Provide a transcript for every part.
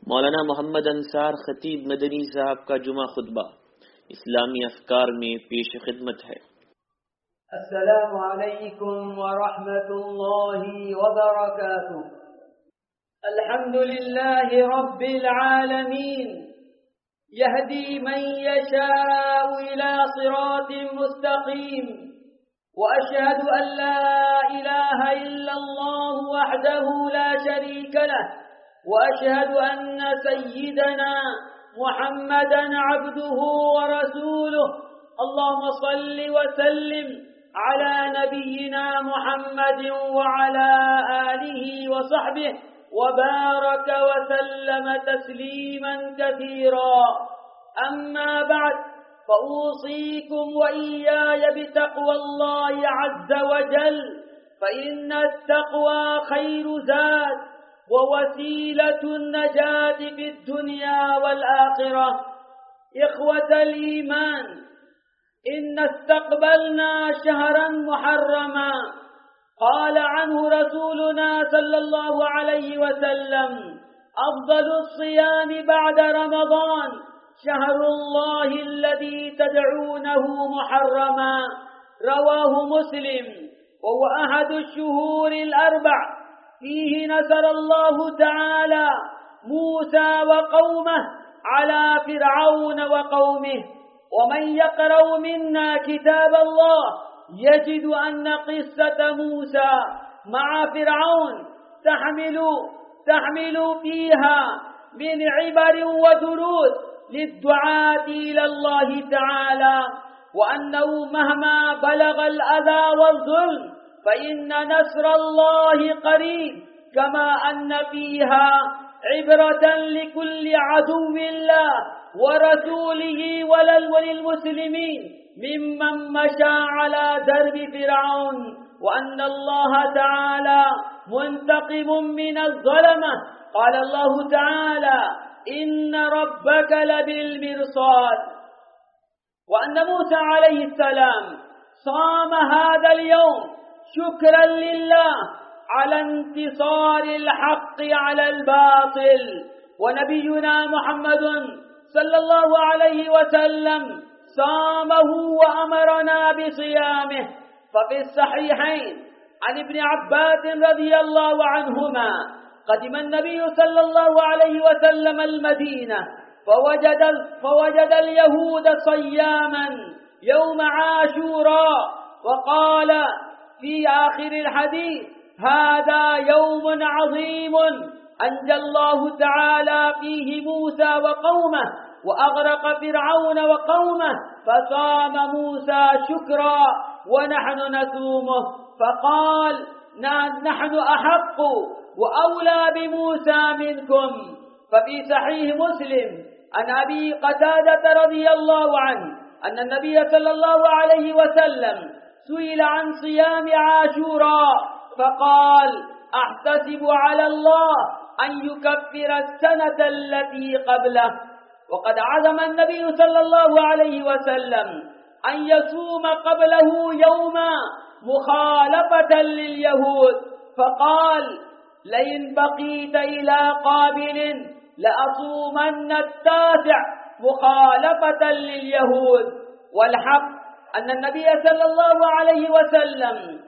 मौलाना मोहम्मद अंसार खतीब मदनी साहब का जुमा खुतबा इस्लामी अफकार में पेश खिदमत है। अस्सलामु अलैकुम व रहमतुल्लाहि व बरकातुहू। अल्हम्दुलिल्लाहि रब्बिल आलमीन यहदी मन यशाउ इला सिरातिन मुस्तकीम व अशहदु अन ला इलाहा इल्लल्लाहु वहदहु ला शरीका लह وأشهد أن سيدنا محمدا عبده ورسوله اللهم صل وسلم على نبينا محمد وعلى آله وصحبه وبارك وسلم تسليما كثيرا. أما بعد، فأوصيكم وإياي بتقوى الله عز وجل، فإن التقوى خير زاد ووسيلة النجاة في الدنيا والآخرة. إخوة الإيمان، إن استقبلنا شهرا محرما قال عنه رسولنا صلى الله عليه وسلم: أفضل الصيام بعد رمضان شهر الله الذي تدعونه محرما. رواه مسلم. وهو أحد الشهور الأربع فيه نصر الله تعالى موسى وقومه على فرعون وقومه. ومن يقرأ منا كتاب الله يجد أن قصة موسى مع فرعون تحمل فيها من عبر ودروس للدعاة إلى الله تعالى، وأنه مهما بلغ الأذى والظلم فإن نصر الله قريب، كما أن فيها عبرة لكل عدو الله ورسوله وللمسلمين ممن مشى على درب فرعون، وأن الله تعالى منتقم من الظلمة. قال الله تعالى: إن ربك لبالمرصاد. وأن موسى عليه السلام صام هذا اليوم شكرا لله على انتصار الحق على الباطل. ونبينا محمد صلى الله عليه وسلم صامه وأمرنا بصيامه. ففي الصحيحين عن ابن عباس رضي الله عنهما: قدم النبي صلى الله عليه وسلم المدينة فوجد اليهود صياما يوم عاشوراء، وقال في آخر الحديث: هذا يوم عظيم أنجى الله تعالى فيه موسى وقومه وأغرق فرعون وقومه، فصام موسى شكرا ونحن نصومه. فقال: نحن أحق وأولى بموسى منكم. ففي صحيح مسلم عن أبي قتادة رضي الله عنه أن النبي صلى الله عليه وسلم سئل عن صيام عاشوراء فقال: أحتسب على الله أن يكفر السنة التي قبله. وقد عزم النبي صلى الله عليه وسلم أن يصوم قبله يوما مخالفة لليهود، فقال: لئن بقيت إلى قابل لأصومن التاسع مخالفة لليهود. والحق أن النبي صلى الله عليه وسلم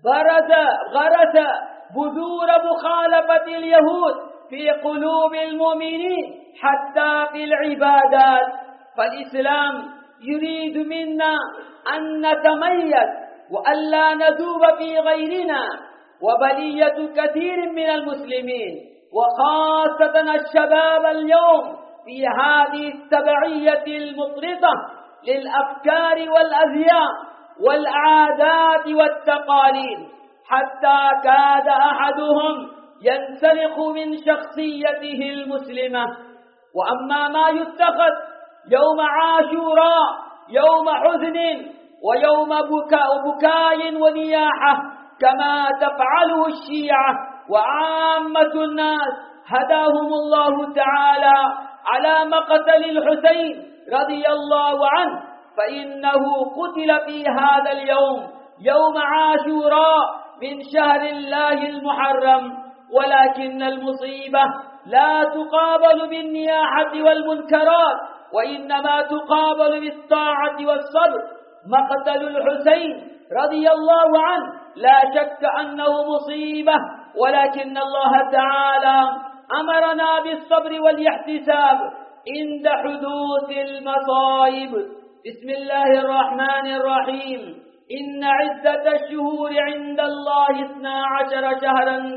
غرس بذور مخالفة اليهود في قلوب المؤمنين حتى في العبادات. فالإسلام يريد منا أن نتميز وألا نذوب في غيرنا. وبلية كثير من المسلمين وخاصة الشباب اليوم في هذه التبعية المفرطة للأفكار والأزياء والعادات والتقاليد، حتى كاد أحدهم ينسلخ من شخصيته المسلمة. وأما ما يتخذ يوم عاشوراء يوم حزن ويوم بكاء ونياحة كما تفعله الشيعة وعامة الناس هداهم الله تعالى على مقتل الحسين رضي الله عنه، فإنه قتل في هذا اليوم يوم عاشوراء من شهر الله المحرم. ولكن المصيبة لا تقابل بالنياحة والمنكرات، وإنما تقابل بالطاعة والصبر. مقتل الحسين رضي الله عنه لا شك أنه مصيبة، ولكن الله تعالى أمرنا بالصبر والاحتساب عند حدوث المصائب. بسم الله الرحمن الرحيم. إن عدة الشهور عند الله 12 شهرا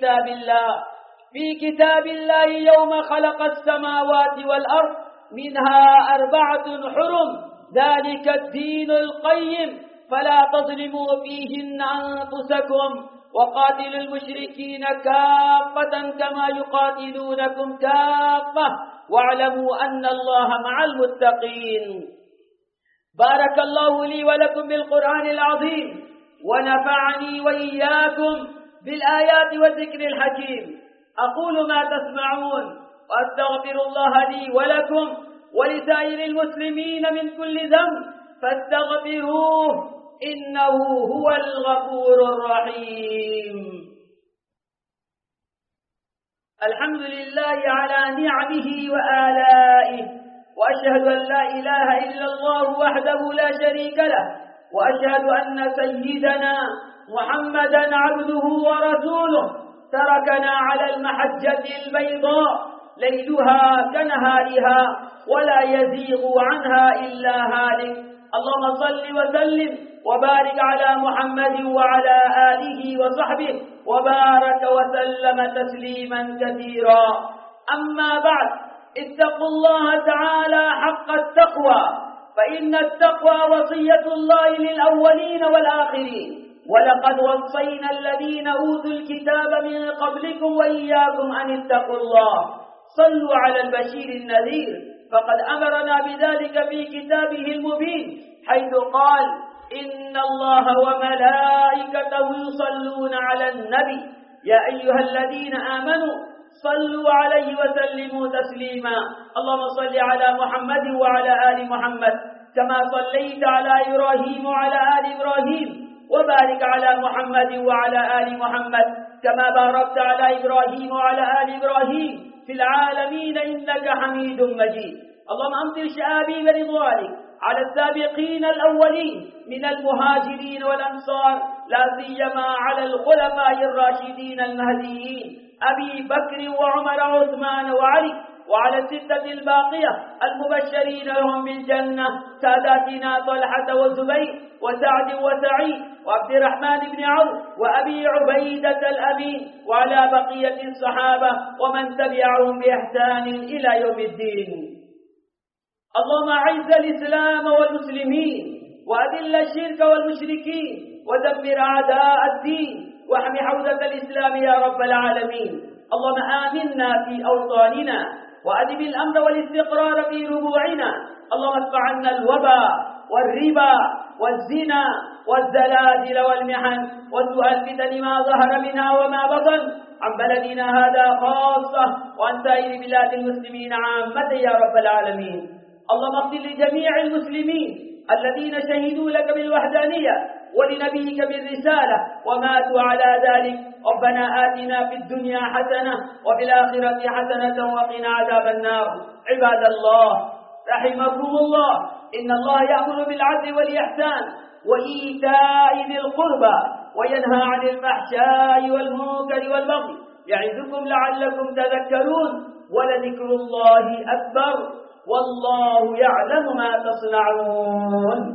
في كتاب الله يوم خلق السماوات والأرض منها 4 حرم، ذلك الدين القيم، فلا تظلموا فيهن أنفسكم، وقاتلوا المشركين كافة كما يقاتلونكم كافة، واعلموا أن الله مع المتقين. بارك الله لي ولكم بالقرآن العظيم، ونفعني وإياكم بالآيات والذكر الحكيم. أقول ما تسمعون، وأستغفر الله لي ولكم ولسائر المسلمين من كل ذنب، فاستغفروه إنه هو الغفور الرحيم. الحمد لله على نعمه وآلائه، وأشهد أن لا إله إلا الله وحده لا شريك له، وأشهد أن سيدنا محمدا عبده ورسوله تركنا على المحجة البيضاء ليلها كنهارها ولا يزيغ عنها إلا هالك. اللهم صل وسلم وبارك على محمد وعلى آله وصحبه وبارك وسلم تسليما كثيرا. أما بعد، اتقوا الله تعالى حق التقوى، فإن التقوى وصية الله للأولين والآخرين، ولقد وصينا الذين أوتوا الكتاب من قبلكم وإياكم أن اتقوا الله. صلوا على البشير النذير، فقد أمرنا بذلك في كتابه المبين، حيث قال: إن الله وملائكته يصلون على النبي يا أيها الذين آمنوا صلوا عليه وسلموا تسليما. اللهم صل على محمد وعلى آل محمد كما صليت على إبراهيم وعلى آل إبراهيم، وبارك على محمد وعلى آل محمد كما باركت على إبراهيم وعلى آل إبراهيم في العالمين إنك حميد مجيد. اللهم أمطر شآبيب رضوانك على السابقين الأولين من المهاجرين والأنصار، لا سيما على الخلفاء الراشدين المهديين أبي بكر وعمر وعثمان وعلي، وعلى الستة الباقية المبشرين لهم بالجنة، ساداتنا طلحة وزبير وسعد وسعيد وعبد الرحمن بن عوف وأبي عبيدة الأمين، وعلى بقية الصحابة ومن تبعهم بإحسان إلى يوم الدين. اللهم أعز الإسلام والمسلمين، وأذل الشرك والمشركين، ودمر أعداء الدين، واحم حوزة الإسلام يا رب العالمين. اللهم آمنا في أوطاننا، وأدم الأمن والاستقرار في ربوعنا. اللهم ادفع عنا الوباء والربا والزنا والزلازل والمحن وسوء الفتن ما ظهر منها وما بطن عن بلدنا هذا خاصة، وعن سائر بلاد المسلمين عامة يا رب العالمين. اللهم اغفر لجميع المسلمين الذين شهدوا لك بالوحدانية ولنبيك بالرسالة وماتوا على ذلك. ربنا آتنا في الدنيا حسنة وفي الآخرة حسنة وقنا عذاب النار. عباد الله رحمكم الله، إن الله يأمر بالعدل والإحسان وإيتاء ذي القربى وينهى عن الفحشاء والمنكر والبغي، يعظكم لعلكم تذكرون. ولذكر الله أكبر، والله يعلم ما تصنعون.